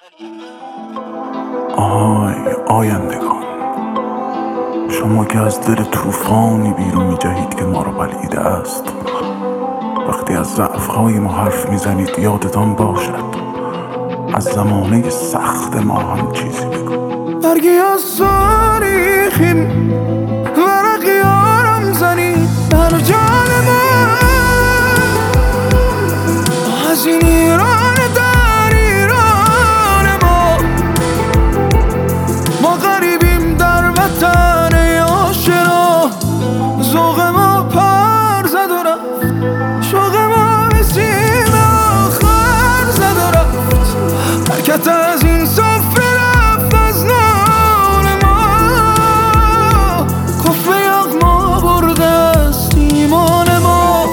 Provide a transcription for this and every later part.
آهای آیندگان، شما که از دل طوفانی بیرون می‌جهید که ما را بلعیده است. وقتی از ضعف‌های ما حرف میزنید یادتان باشد از زمانه سخت ما هم چیزی بگو. برگی از تاریخیم ورقی آرام زنی در جان ما، از این ایران در ایران ما غریبیم در وطن آشنا. ذوق ما پر زد و رفت، شوق ما به سیم آخر زد و رفت. حرکت از این سفره رفت از نان ما، کفر یغما برده است ایمان ما.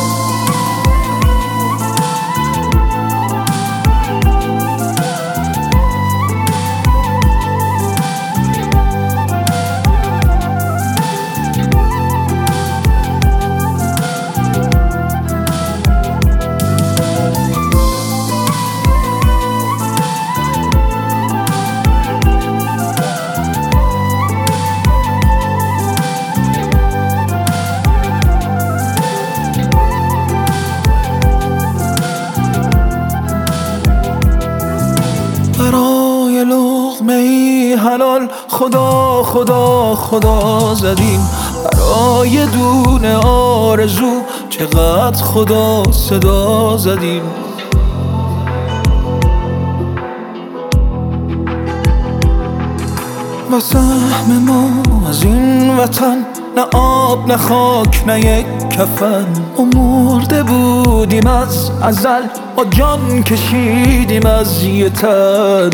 برای لقمه ای حلال خدا خدا خدا زدیم، برای دونه آرزو چقدر خدا صدا زدیم. و سهم ما از این وطن نه آب نه خاک نه یک کفن. ما مرده بودیم از ازل، با جان کشیدیم از یه تن.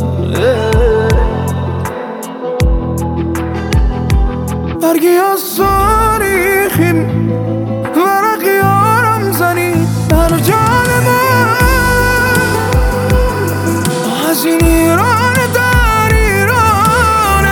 برگی از تاریخیم ورقی آرام زنی در جان ما، از این ایران در ایران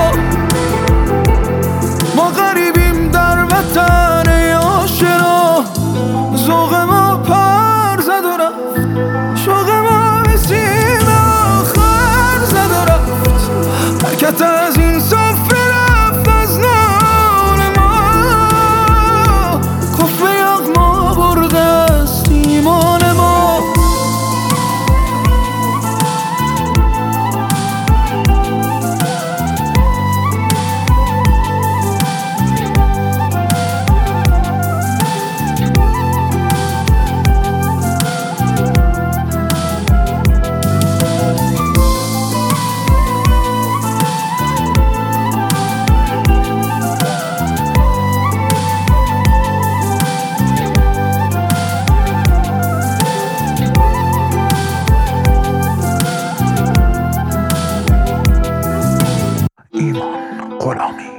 ما غریبیم در وطن آشنا. ذوق ما پر زد و رفت، شوق ما به سیم آخر زد و رفت. حرکت از این سفره رفت از نان ما، کفر یغما برده است ایمان ما. ایمان غلامی.